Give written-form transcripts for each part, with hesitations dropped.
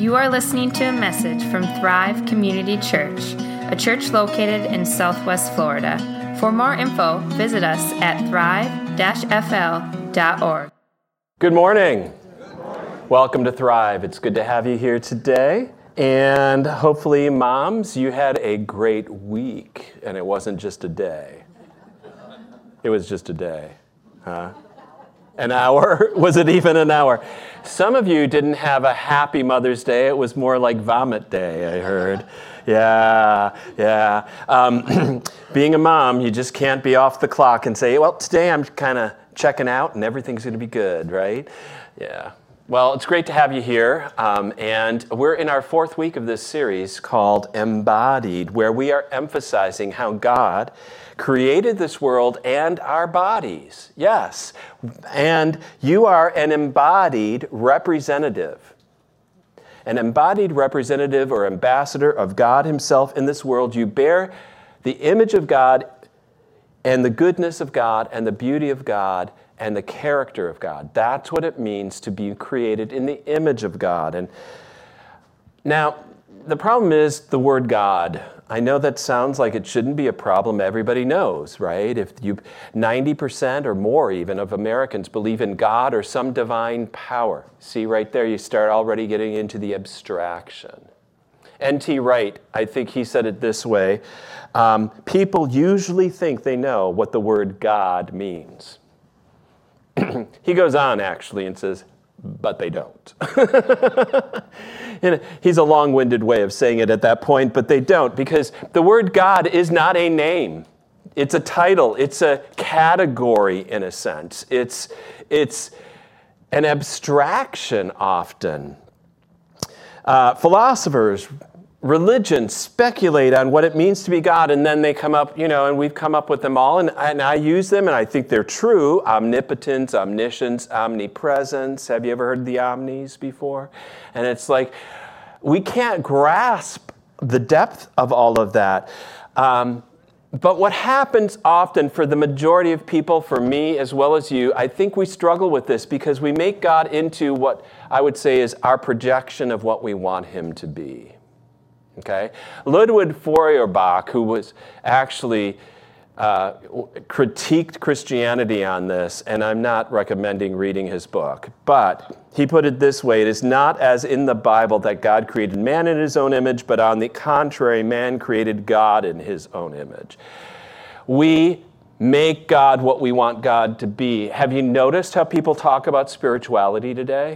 You are listening to a message from Thrive Community Church, a church located in Southwest Florida. For more info, visit us at thrive-fl.org. Good morning. Welcome to Thrive. It's good to have you here today. And hopefully, moms, you had a great week, and it wasn't just a day. It was just a day, huh? An hour? Was it even an hour? Some of you didn't have a happy Mother's Day. It was more like vomit day, I heard. Yeah. Being a mom, you just can't be off the clock and say, well, today I'm kind of checking out and everything's going to be good, right? Yeah. Well, it's great to have you here, and we're in our fourth week of this series called Embodied, where we are emphasizing how God created this world and our bodies. Yes, and you are an embodied representative. An embodied representative or ambassador of God himself in this world. You bear the image of God and the goodness of God and the beauty of God and the character of God. That's what it means to be created in the image of God. And now, the problem is the word God. I know that sounds like it shouldn't be a problem. Everybody knows, right? If 90% or more even of Americans believe in God or some divine power. See, right there, you start already getting into the abstraction. N.T. Wright, I think he said it this way, people usually think they know what the word God means. He goes on, actually, and says, but they don't. And he's a long-winded way of saying it at that point, but they don't, because the word God is not a name. It's a title. It's a category, in a sense. It's an abstraction, often. Philosophers, religion speculate on what it means to be God, and then they come up, and we've come up with them all, and I use them, and I think they're true. Omnipotence, omniscience, omnipresence. Have you ever heard the omnis before? And it's like, we can't grasp the depth of all of that. But what happens often for the majority of people, for me as well as you, I think we struggle with this because we make God into what I would say is our projection of what we want him to be. Okay, Ludwig Feuerbach, who was actually critiqued Christianity on this, and I'm not recommending reading his book, but he put it this way: it is not as in the Bible that God created man in his own image, but on the contrary, man created God in his own image. We make God what we want God to be. Have you noticed how people talk about spirituality today?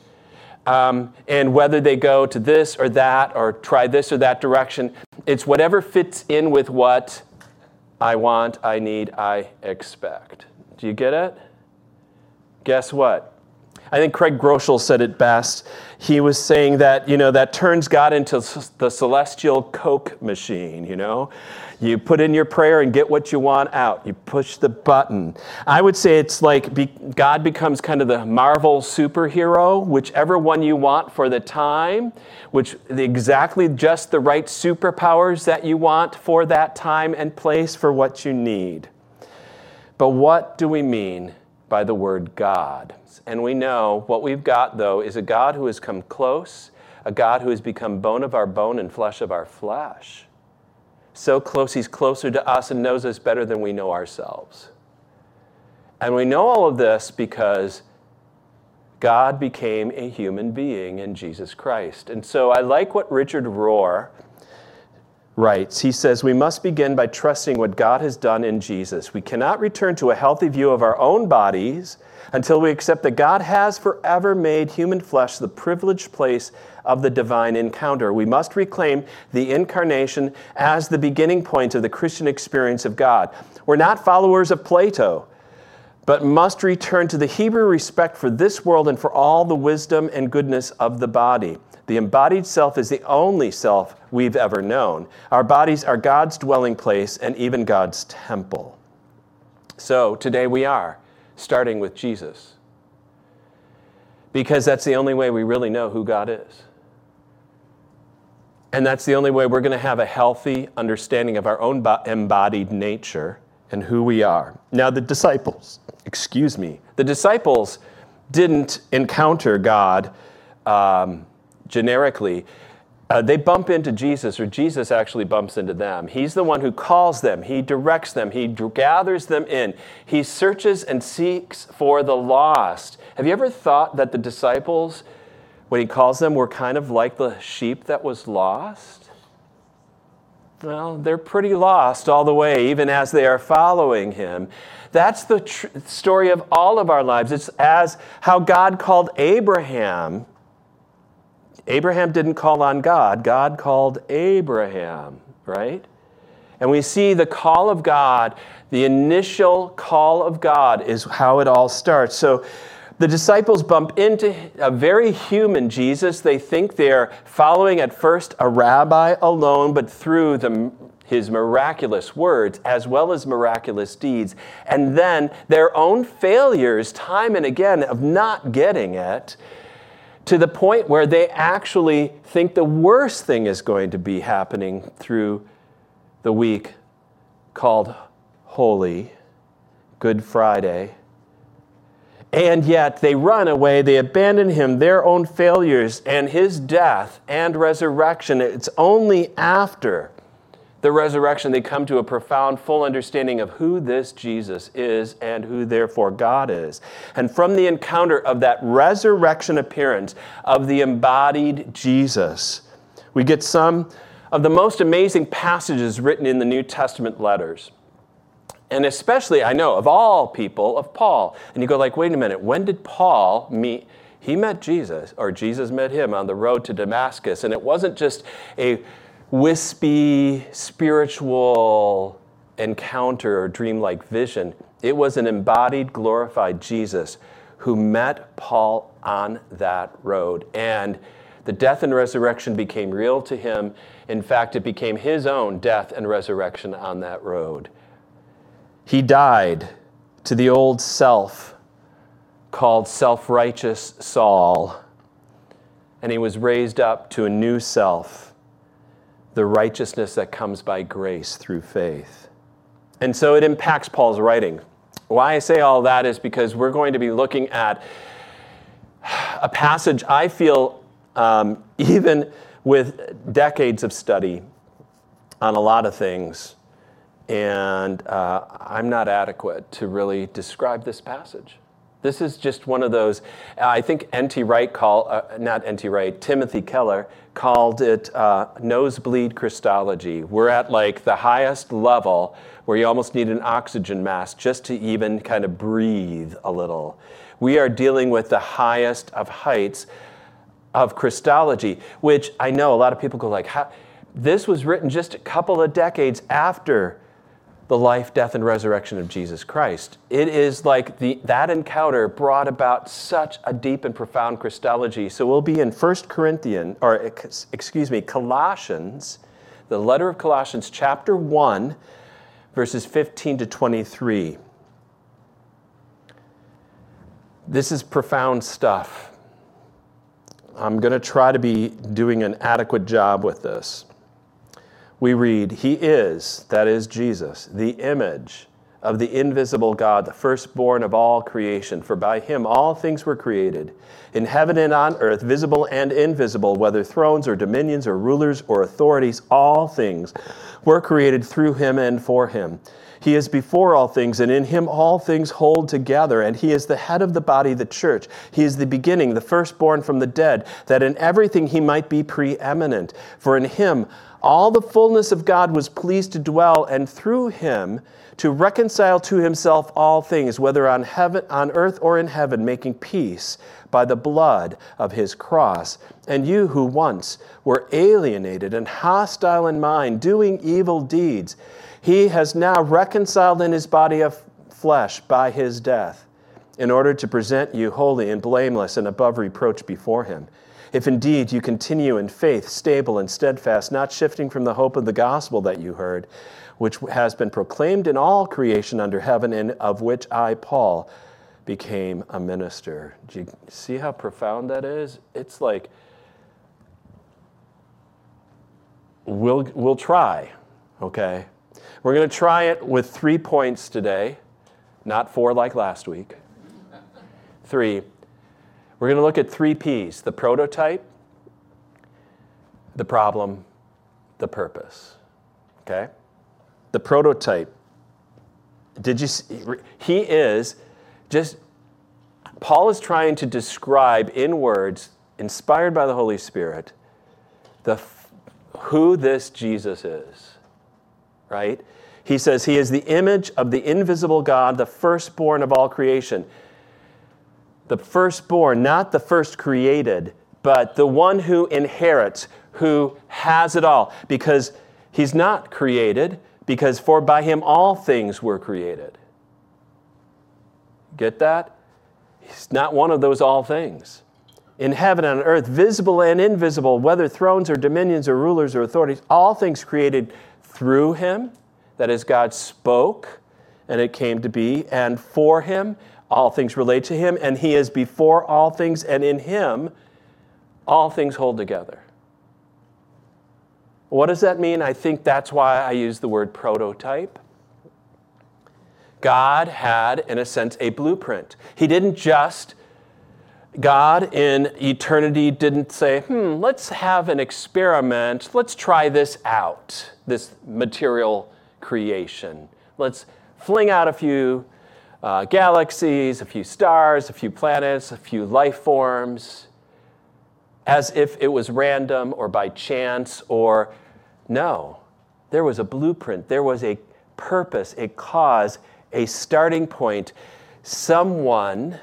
And whether they go to this or that or try this or that direction, it's whatever fits in with what I want, I need, I expect. Do you get it? Guess what? I think Craig Groeschel said it best. He was saying that, that turns God into the celestial Coke machine, You put in your prayer and get what you want out. You push the button. I would say it's like God becomes kind of the Marvel superhero, whichever one you want for the time, exactly just the right superpowers that you want for that time and place for what you need. But what do we mean by the word God? And we know what we've got, though, is a God who has come close, a God who has become bone of our bone and flesh of our flesh. So close, he's closer to us and knows us better than we know ourselves. And we know all of this because God became a human being in Jesus Christ. And so I like what Richard Rohr writes. He says, we must begin by trusting what God has done in Jesus. We cannot return to a healthy view of our own bodies until we accept that God has forever made human flesh the privileged place of the divine encounter. We must reclaim the incarnation as the beginning point of the Christian experience of God. We're not followers of Plato, but must return to the Hebrew respect for this world and for all the wisdom and goodness of the body. The embodied self is the only self we've ever known. Our bodies are God's dwelling place and even God's temple. So today we are starting with Jesus, because that's the only way we really know who God is. And that's the only way we're going to have a healthy understanding of our own embodied nature and who we are. Now, the disciples didn't encounter God generically, they bump into Jesus, or Jesus actually bumps into them. He's the one who calls them. He directs them. He gathers them in. He searches and seeks for the lost. Have you ever thought that the disciples, when he calls them, were kind of like the sheep that was lost? Well, they're pretty lost all the way, even as they are following him. That's the story of all of our lives. It's as how God called Abraham. Abraham didn't call on God. God called Abraham, right? And we see the call of God, the initial call of God is how it all starts. So the disciples bump into a very human Jesus. They think they're following at first a rabbi alone, but through his miraculous words as well as miraculous deeds. And then their own failures time and again of not getting it, to the point where they actually think the worst thing is going to be happening through the week called Holy, Good Friday. And yet they run away, they abandon him, their own failures, and his death and resurrection. It's only after the resurrection they come to a profound, full understanding of who this Jesus is and who therefore God is. And from the encounter of that resurrection appearance of the embodied Jesus, we get some of the most amazing passages written in the New Testament letters. And especially, I know, of all people, of Paul. And you go like, wait a minute, when did Paul meet? He met Jesus, or Jesus met him on the road to Damascus. And it wasn't just a wispy, spiritual encounter or dreamlike vision. It was an embodied, glorified Jesus who met Paul on that road. And the death and resurrection became real to him. In fact, it became his own death and resurrection on that road. He died to the old self called self-righteous Saul, and he was raised up to a new self, the righteousness that comes by grace through faith. And so it impacts Paul's writing. Why I say all that is because we're going to be looking at a passage I feel, even with decades of study on a lot of things, and I'm not adequate to really describe this passage. This is just one of those, I think Timothy Keller called it nosebleed Christology. We're at like the highest level where you almost need an oxygen mask just to even kind of breathe a little. We are dealing with the highest of heights of Christology, which I know a lot of people go like, this was written just a couple of decades after the life, death, and resurrection of Jesus Christ. It is like that encounter brought about such a deep and profound Christology. So we'll be in Colossians, the letter of Colossians, chapter 1, verses 15 to 23. This is profound stuff. I'm going to try to be doing an adequate job with this. We read, He is, that is Jesus, the image of the invisible God, the firstborn of all creation. For by him all things were created, in heaven and on earth, visible and invisible, whether thrones or dominions or rulers or authorities, all things were created through him and for him. He is before all things, and in him all things hold together, and he is the head of the body, the church. He is the beginning, the firstborn from the dead, that in everything he might be preeminent. For in him all the fullness of God was pleased to dwell, and through him to reconcile to himself all things, whether on earth or in heaven, making peace by the blood of his cross. And you who once were alienated and hostile in mind, doing evil deeds, he has now reconciled in his body of flesh by his death, in order to present you holy and blameless and above reproach before him. If indeed you continue in faith, stable and steadfast, not shifting from the hope of the gospel that you heard, which has been proclaimed in all creation under heaven, and of which I, Paul, became a minister. Do you see how profound that is? It's like, we'll try, okay? We're going to try it with 3 points today, not 4 like last week. 3. We're going to look at 3 P's: the prototype, the problem, the purpose. Okay? The prototype. Did you see? Paul is trying to describe in words, inspired by the Holy Spirit, who this Jesus is, right? He says he is the image of the invisible God, the firstborn of all creation. The firstborn, not the first created, but the one who inherits, who has it all. Because he's not created, because for by him all things were created. Get that? He's not one of those all things. In heaven and on earth, visible and invisible, whether thrones or dominions or rulers or authorities, all things created through him. That is, God spoke, and it came to be. And for him, all things relate to him. And he is before all things, and in him, all things hold together. What does that mean? I think that's why I use the word prototype. God had, in a sense, a blueprint. God in eternity didn't say, let's have an experiment. Let's try this out, this material creation. Let's fling out a few galaxies, a few stars, a few planets, a few life forms, as if it was random or by chance or no. There was a blueprint. There was a purpose, a cause, a starting point. Someone,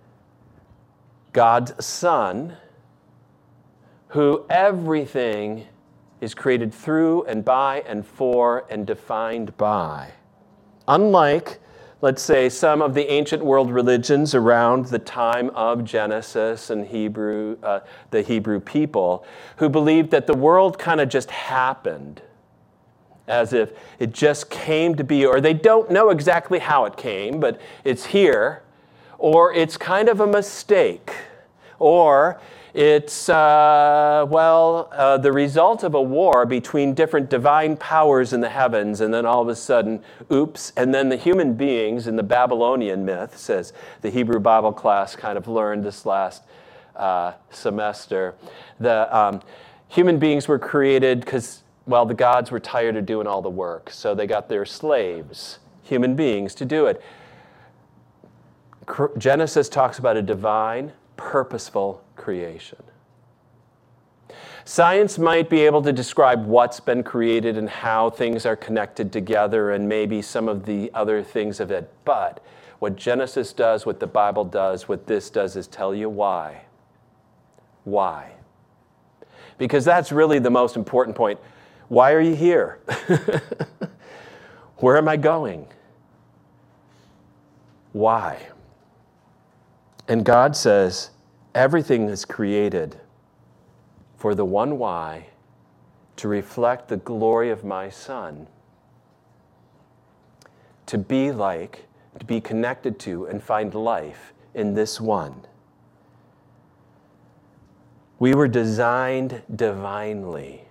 God's Son, who everything is created through and by and for and defined by. Unlike, let's say, some of the ancient world religions around the time of Genesis and the Hebrew people, who believed that the world kind of just happened, as if it just came to be, or they don't know exactly how it came, but it's here, or it's kind of a mistake, or it's, the result of a war between different divine powers in the heavens, and then all of a sudden, oops, and then the human beings in the Babylonian myth, says the Hebrew Bible class kind of learned this last semester, the human beings were created because, the gods were tired of doing all the work, so they got their slaves, human beings, to do it. Genesis talks about a divine, purposeful creation. Science might be able to describe what's been created and how things are connected together and maybe some of the other things of it. But what Genesis does, what the Bible does, what this does is tell you why. Why? Because that's really the most important point. Why are you here? Where am I going? Why? And God says, everything is created for the one why, to reflect the glory of my Son, to be like, to be connected to, and find life in this one. We were designed divinely.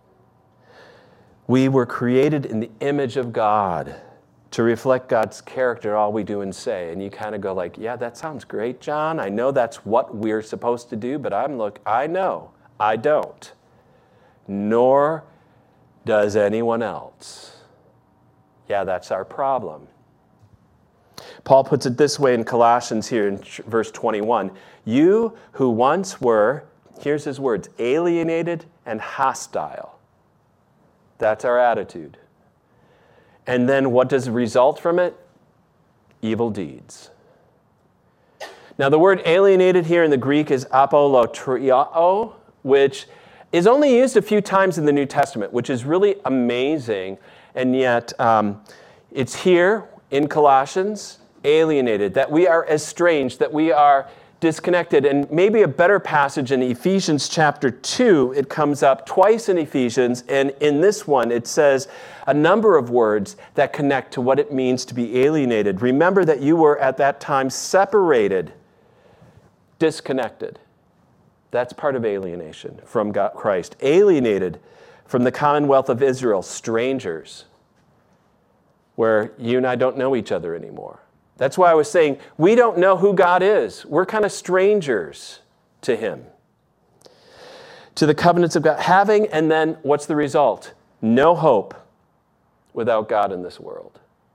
We were created in the image of God to reflect God's character, all we do and say. And you kind of go like, yeah, that sounds great, John. I know that's what we're supposed to do, but I know, I don't. Nor does anyone else. Yeah, that's our problem. Paul puts it this way in Colossians here in verse 21. You who once were, here's his words, alienated and hostile. That's our attitude. And then what does result from it? Evil deeds. Now the word alienated here in the Greek is apolotriao, which is only used a few times in the New Testament, which is really amazing. And yet it's here in Colossians, alienated, that we are estranged, that we are disconnected. And maybe a better passage in Ephesians chapter 2, it comes up twice in Ephesians, and in this one it says a number of words that connect to what it means to be alienated. Remember that you were at that time separated, disconnected. That's part of alienation from God, Christ. Alienated from the commonwealth of Israel, strangers, where you and I don't know each other anymore. That's why I was saying we don't know who God is. We're kind of strangers to him. to the covenants of God. Having, and then what's the result? No hope without God in this world.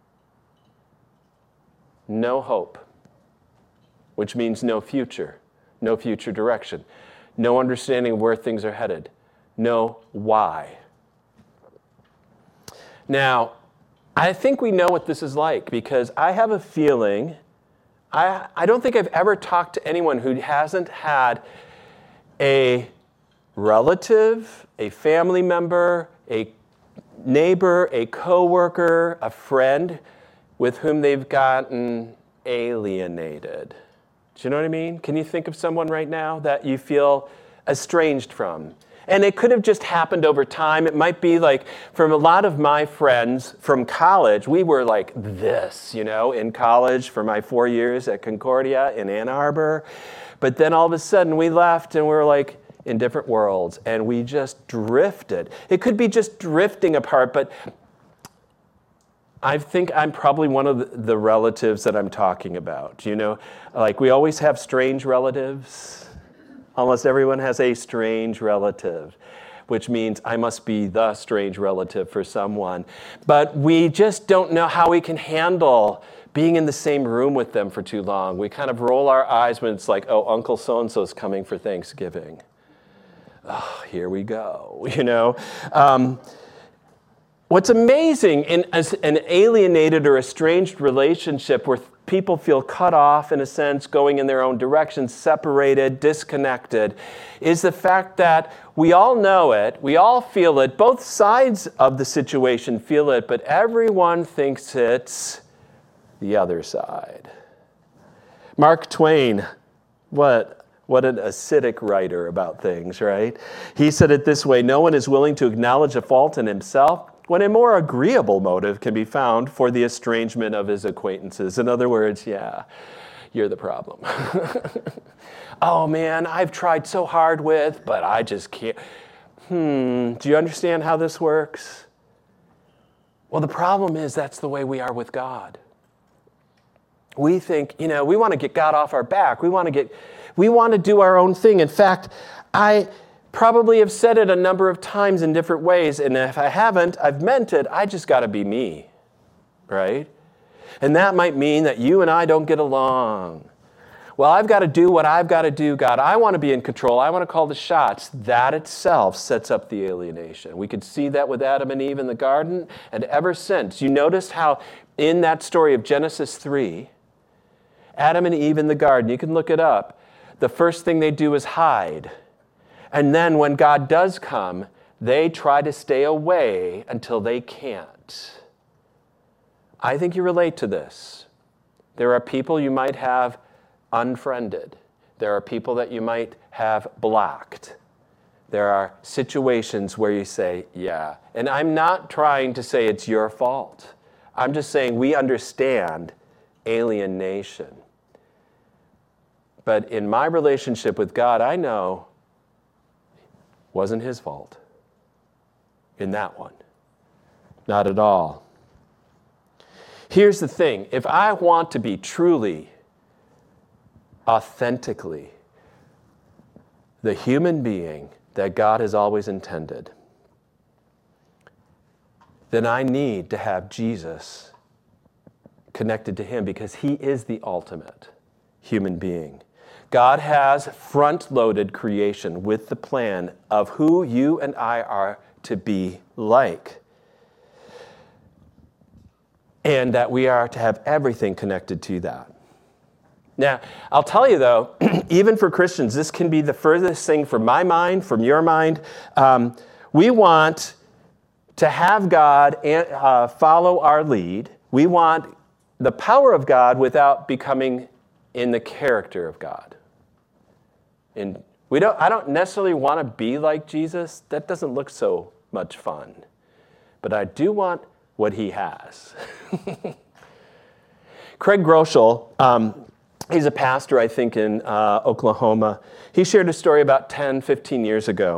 No hope, which means no future direction, no understanding of where things are headed, no why. Now, I think we know what this is like because I have a feeling, I don't think I've ever talked to anyone who hasn't had a relative, a family member, a neighbor, a coworker, a friend with whom they've gotten alienated. Do you know what I mean? Can you think of someone right now that you feel estranged from? And it could have just happened over time. It might be like from a lot of my friends from college, we were like this, in college for my 4 years at Concordia in Ann Arbor. But then all of a sudden we left and we were like in different worlds and we just drifted. It could be just drifting apart, but I think I'm probably one of the relatives that I'm talking about. Like we always have strange relatives. Almost everyone has a strange relative, which means I must be the strange relative for someone. But we just don't know how we can handle being in the same room with them for too long. We kind of roll our eyes when it's like, oh, Uncle so-and-so's coming for Thanksgiving. Oh, here we go, What's amazing in an alienated or estranged relationship where people feel cut off, in a sense, going in their own direction, separated, disconnected, is the fact that we all know it, we all feel it, both sides of the situation feel it, but everyone thinks it's the other side. Mark Twain, what an acidic writer about things, right? He said it this way, no one is willing to acknowledge a fault in himself when a more agreeable motive can be found for the estrangement of his acquaintances. In other words, yeah, you're the problem. Oh man, I've tried so hard with, but I just can't. Do you understand how this works? Well, the problem is that's the way we are with God. We think, we want to get God off our back. We want to do our own thing. In fact, I probably have said it a number of times in different ways, and if I haven't, I've meant it. I just got to be me, right? And that might mean that you and I don't get along. Well, I've got to do what I've got to do, God. I want to be in control. I want to call the shots. That itself sets up the alienation. We could see that with Adam and Eve in the garden, and ever since. You notice how in that story of Genesis 3, Adam and Eve in the garden, you can look it up, the first thing they do is hide. And then when God does come, they try to stay away until they can't. I think you relate to this. There are people you might have unfriended. There are people that you might have blocked. There are situations where you say, yeah. And I'm not trying to say it's your fault. I'm just saying we understand alienation. But in my relationship with God, I know wasn't his fault in that one. Not at all. Here's the thing. If I want to be truly, authentically the human being that God has always intended, then I need to have Jesus connected to him because he is the ultimate human being. God has front-loaded creation with the plan of who you and I are to be like. And that we are to have everything connected to that. Now, I'll tell you though, even for Christians, this can be the furthest thing from my mind, from your mind. We want to have God follow our lead. We want the power of God without becoming in the character of God. And I don't necessarily want to be like Jesus. That doesn't look so much fun. But I do want what he has. Craig Groeschel, he's a pastor, I think, in Oklahoma. He shared a story about 10, 15 years ago.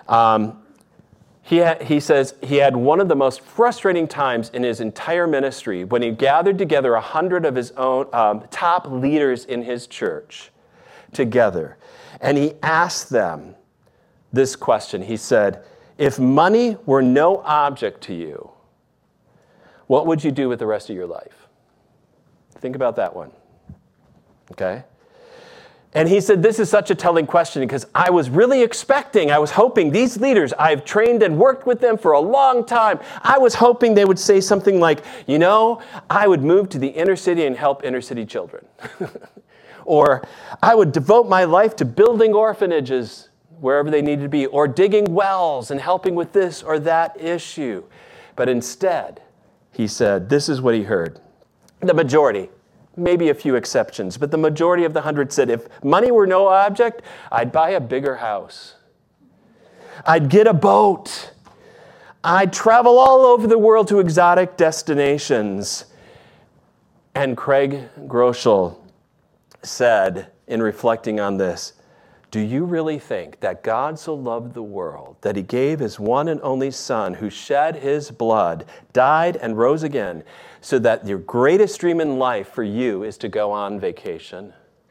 He says he had one of the most frustrating times in his entire ministry when he gathered together 100 of his own top leaders in his church together. And he asked them, this question. He said, if money were no object to you, what would you do with the rest of your life? Think about that one. Okay? And he said, this is such a telling question because I was hoping these leaders, I've trained and worked with them for a long time. I was hoping they would say something like, I would move to the inner city and help inner city children. Or I would devote my life to building orphanages wherever they needed to be, or digging wells and helping with this or that issue. But instead, he said, this is what he heard. The majority, maybe a few exceptions, but the majority of the 100 said, if money were no object, I'd buy a bigger house. I'd get a boat. I'd travel all over the world to exotic destinations. And Craig Groeschel said, in reflecting on this, do you really think that God so loved the world that he gave his one and only Son, who shed his blood, died and rose again, so that your greatest dream in life for you is to go on vacation?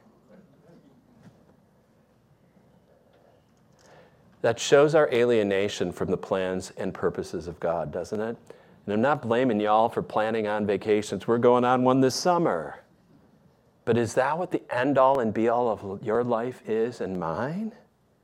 That shows our alienation from the plans and purposes of God, doesn't it? And I'm not blaming y'all for planning on vacations. We're going on one this summer. But is that what the end-all and be-all of your life is and mine?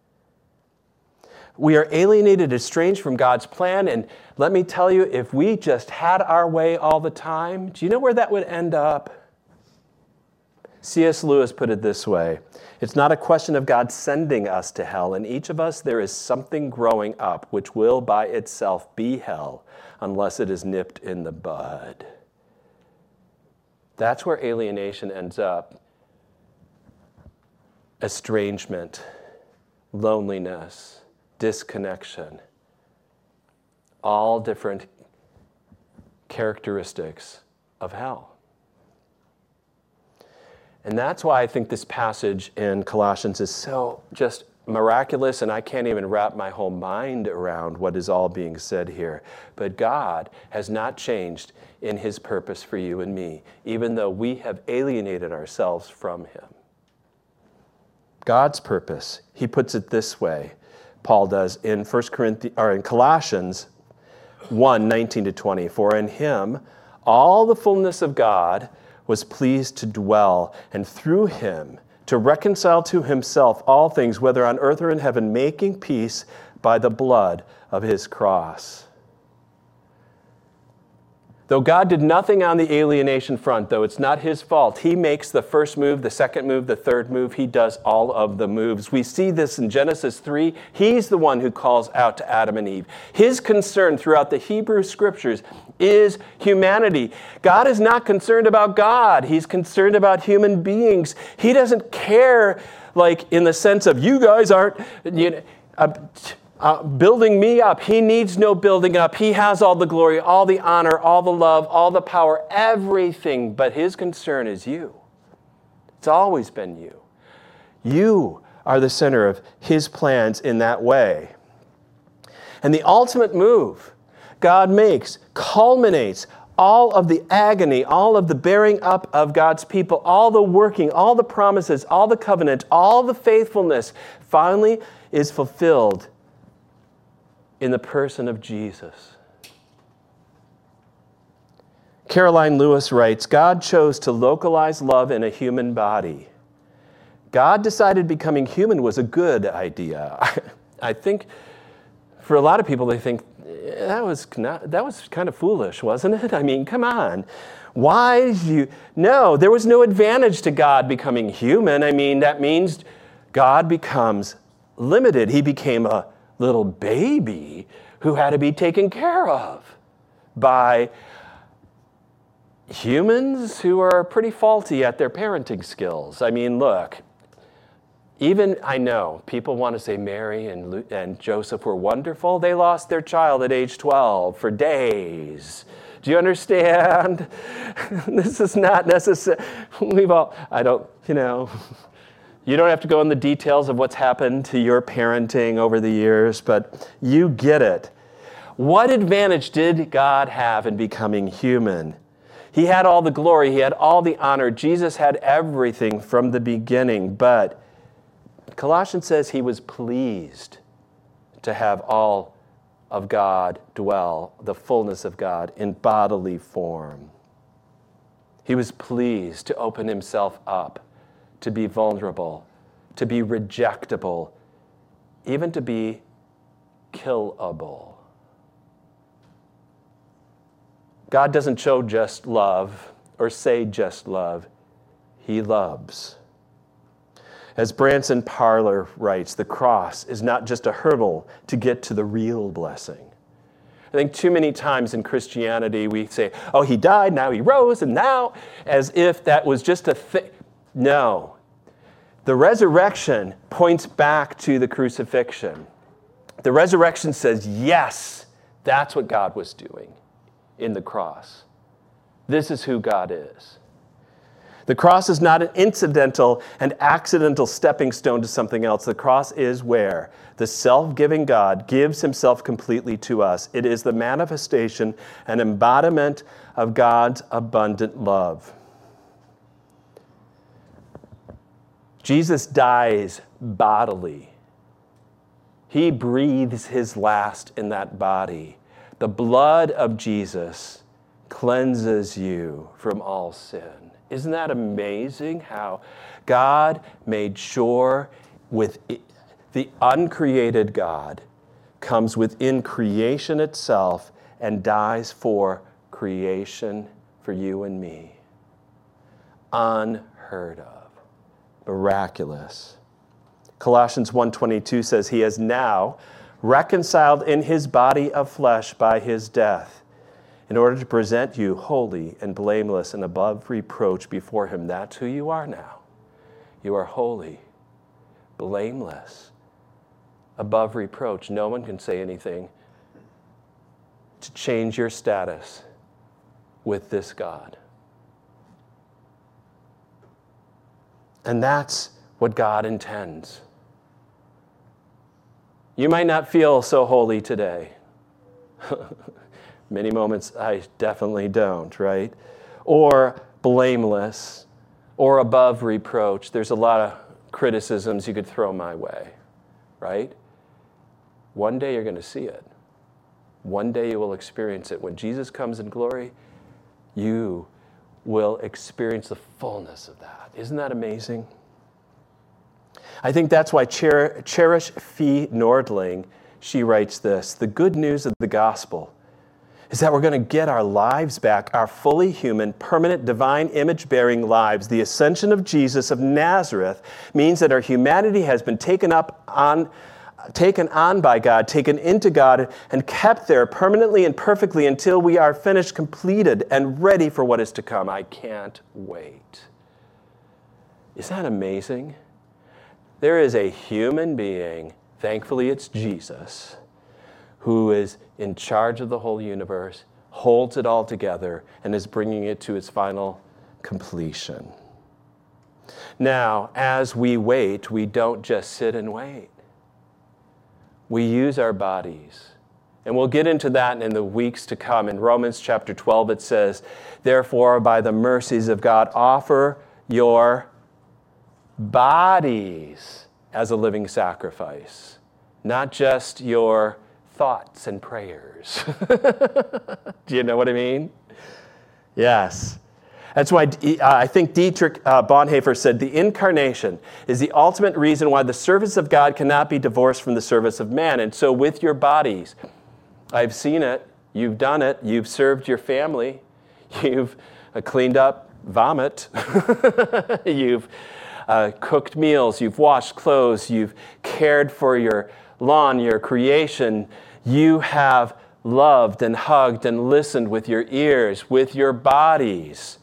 We are alienated, estranged from God's plan, and let me tell you, if we just had our way all the time, do you know where that would end up? C.S. Lewis put it this way: it's not a question of God sending us to hell. In each of us there is something growing up which will by itself be hell unless it is nipped in the bud. That's where alienation ends up. Estrangement, loneliness, disconnection. All different characteristics of hell. And that's why I think this passage in Colossians is so just miraculous, and I can't even wrap my whole mind around what is all being said here. But God has not changed in his purpose for you and me, even though we have alienated ourselves from him. God's purpose, he puts it this way, Paul does in Colossians 1:19-20. For in him all the fullness of God was pleased to dwell, and through him to reconcile to himself all things, whether on earth or in heaven, making peace by the blood of his cross. Though God did nothing on the alienation front, though it's not his fault, he makes the first move, the second move, the third move. He does all of the moves. We see this in Genesis 3. He's the one who calls out to Adam and Eve. His concern throughout the Hebrew scriptures is humanity. God is not concerned about God. He's concerned about human beings. He doesn't care, like in the sense of you guys aren't, building me up. He needs no building up. He has all the glory, all the honor, all the love, all the power, everything. But his concern is you. It's always been you. You are the center of his plans in that way. And the ultimate move God makes culminates all of the agony, all of the bearing up of God's people, all the working, all the promises, all the covenant, all the faithfulness finally is fulfilled in the person of Jesus. Caroline Lewis writes, God chose to localize love in a human body. God decided becoming human was a good idea. I think for a lot of people, they think that was kind of foolish, wasn't it? I mean, come on. Why did you? No, there was no advantage to God becoming human. I mean, that means God becomes limited. He became a little baby who had to be taken care of by humans who are pretty faulty at their parenting skills. I mean, look, even I know people want to say Mary and Joseph were wonderful. They lost their child at age 12 for days. Do you understand? This is not necessary. You don't have to go in the details of what's happened to your parenting over the years, but you get it. What advantage did God have in becoming human? He had all the glory. He had all the honor. Jesus had everything from the beginning, but Colossians says he was pleased to have all of God dwell, the fullness of God, in bodily form. He was pleased to open himself up, to be vulnerable, to be rejectable, even to be killable. God doesn't show just love or say just love. He loves. As Branson Parler writes, the cross is not just a hurdle to get to the real blessing. I think too many times in Christianity we say, oh, he died, now he rose, and now, as if that was just a thing. No. The resurrection points back to the crucifixion. The resurrection says, yes, that's what God was doing in the cross. This is who God is. The cross is not an incidental and accidental stepping stone to something else. The cross is where the self-giving God gives himself completely to us. It is the manifestation and embodiment of God's abundant love. Jesus dies bodily. He breathes his last in that body. The blood of Jesus cleanses you from all sin. Isn't that amazing how God made sure with the uncreated God comes within creation itself and dies for creation, for you and me? Unheard of. Miraculous. Colossians 1:22 says, he has now reconciled in his body of flesh by his death, in order to present you holy and blameless and above reproach before him. That's who you are now. You are holy, blameless, above reproach. No one can say anything to change your status with this God. And that's what God intends. You might not feel so holy today. Many moments I definitely don't, right? Or blameless, or above reproach. There's a lot of criticisms you could throw my way, right? One day you're going to see it. One day you will experience it. When Jesus comes in glory, you will experience the fullness of that. Isn't that amazing? I think that's why Cherish Fee Nordling, she writes this, the good news of the gospel is that we're going to get our lives back, our fully human, permanent, divine, image-bearing lives. The ascension of Jesus of Nazareth means that our humanity has been taken on by God, taken into God, and kept there permanently and perfectly until we are finished, completed, and ready for what is to come. I can't wait. Isn't that amazing? There is a human being, thankfully it's Jesus, who is in charge of the whole universe, holds it all together, and is bringing it to its final completion. Now, as we wait, we don't just sit and wait. We use our bodies. And we'll get into that in the weeks to come. In Romans chapter 12, it says, therefore, by the mercies of God, offer your bodies as a living sacrifice, not just your thoughts and prayers. Do you know what I mean? Yes. That's why I think Dietrich Bonhoeffer said, the incarnation is the ultimate reason why the service of God cannot be divorced from the service of man. And so with your bodies, I've seen it, you've done it, you've served your family, you've cleaned up vomit, you've cooked meals, you've washed clothes, you've cared for your lawn, your creation. You have loved and hugged and listened with your ears, with your bodies.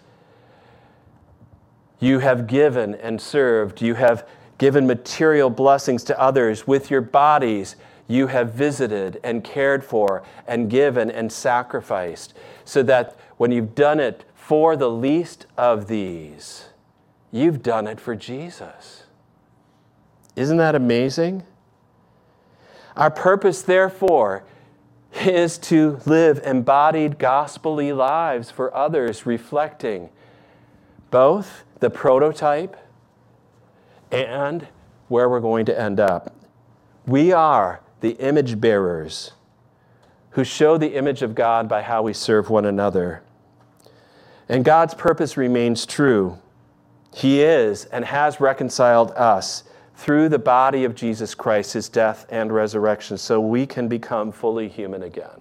You have given and served. You have given material blessings to others. With your bodies, you have visited and cared for and given and sacrificed, so that when you've done it for the least of these, you've done it for Jesus. Isn't that amazing? Our purpose, therefore, is to live embodied gospel-y lives for others, reflecting both the prototype and where we're going to end up. We are the image bearers, who show the image of God by how we serve one another. And God's purpose remains true. He is and has reconciled us through the body of Jesus Christ, his death and resurrection, so we can become fully human again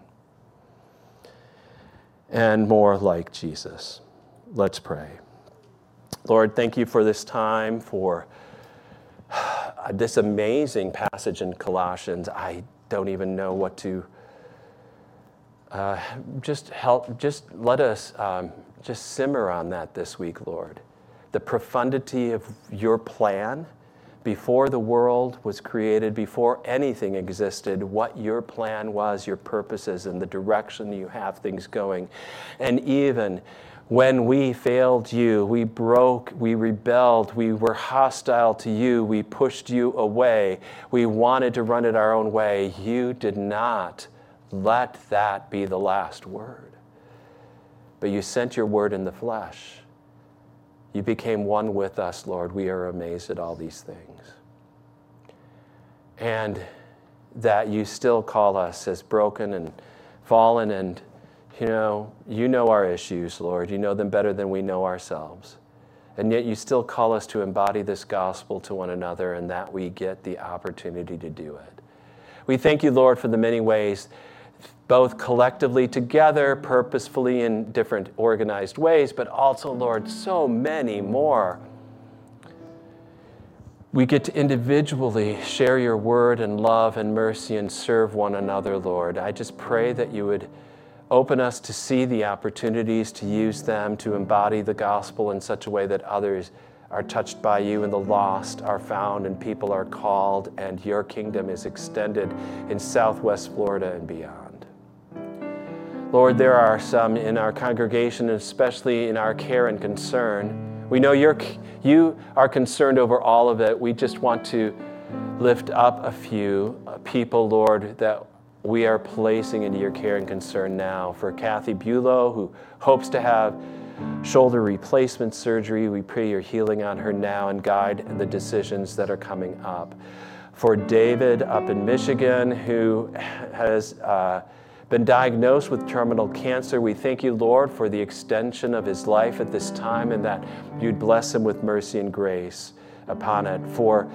and more like Jesus. Let's pray. Lord, thank you for this time, for this amazing passage in Colossians. I don't even know what to just let us just simmer on that this week, Lord. The profundity of your plan before the world was created, before anything existed, what your plan was, your purposes, and the direction you have things going. And even when we failed you, we broke, we rebelled, we were hostile to you, we pushed you away, we wanted to run it our own way, you did not let that be the last word. But you sent your word in the flesh. You became one with us, Lord. We are amazed at all these things. And that you still call us as broken and fallen, and you know our issues, Lord. You know them better than we know ourselves. And yet you still call us to embody this gospel to one another, and that we get the opportunity to do it. We thank you, Lord, for the many ways, both collectively together, purposefully in different organized ways, but also, Lord, so many more. We get to individually share your word and love and mercy and serve one another, Lord. I just pray that you would open us to see the opportunities to use them to embody the gospel in such a way that others are touched by you and the lost are found and people are called and your kingdom is extended in Southwest Florida and beyond. Lord, there are some in our congregation, and especially in our care and concern. We know you are concerned over all of it. We just want to lift up a few people, Lord, that we are placing into your care and concern now. For Kathy Bulow, who hopes to have shoulder replacement surgery, we pray your healing on her now and guide the decisions that are coming up. For David up in Michigan, who has been diagnosed with terminal cancer, we thank you, Lord, for the extension of his life at this time, and that you'd bless him with mercy and grace upon it. For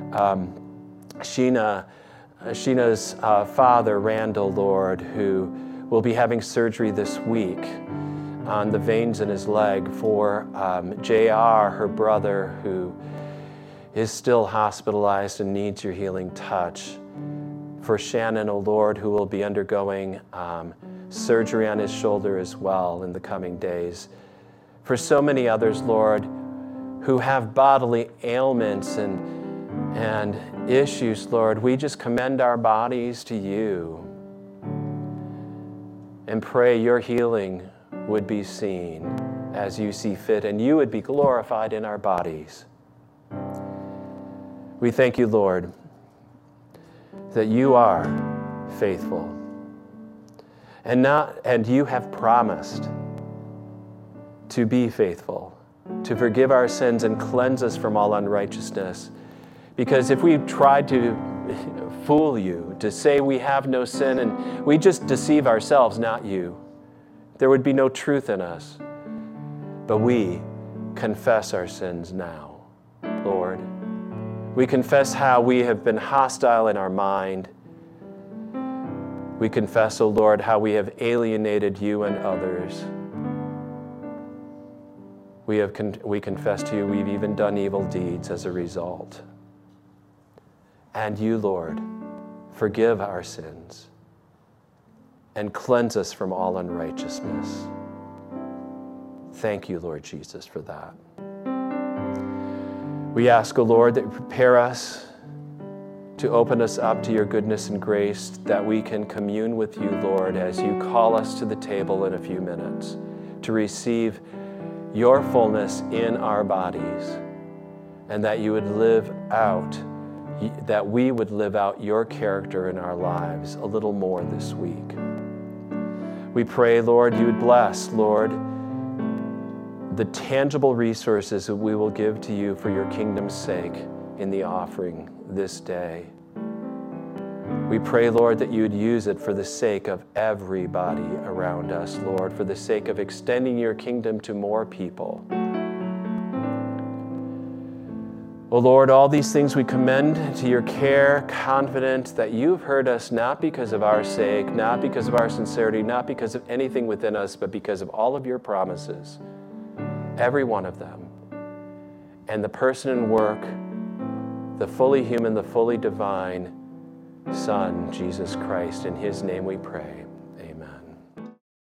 Sheena's father, Randall, Lord, who will be having surgery this week on the veins in his leg. For JR, her brother, who is still hospitalized and needs your healing touch. For Shannon, oh Lord, who will be undergoing surgery on his shoulder as well in the coming days. For so many others, Lord, who have bodily ailments and issues, Lord, we just commend our bodies to you and pray your healing would be seen as you see fit, and you would be glorified in our bodies. We thank you, Lord, that you are faithful, and you have promised to be faithful, to forgive our sins and cleanse us from all unrighteousness. Because if we tried to fool you, to say we have no sin, and we just deceive ourselves, not you, there would be no truth in us. But we confess our sins now, Lord. We confess how we have been hostile in our mind. We confess, O Lord, how we have alienated you and others. We confess to you we've even done evil deeds as a result. And you, Lord, forgive our sins and cleanse us from all unrighteousness. Thank you, Lord Jesus, for that. We ask, O Lord, that you prepare us to open us up to your goodness and grace, that we can commune with you, Lord, as you call us to the table in a few minutes to receive your fullness in our bodies, and that you would that we would live out your character in our lives a little more this week. We pray, Lord, you would bless, Lord, the tangible resources that we will give to you for your kingdom's sake in the offering this day. We We pray, Lord, that you would use it for the sake of everybody around us, Lord, for the sake of extending your kingdom to more people. Oh Lord, all these things we commend to your care, confident that you've heard us not because of our sake, not because of our sincerity, not because of anything within us, but because of all of your promises, every one of them. And the person and work, the fully human, the fully divine Son, Jesus Christ. In his name we pray.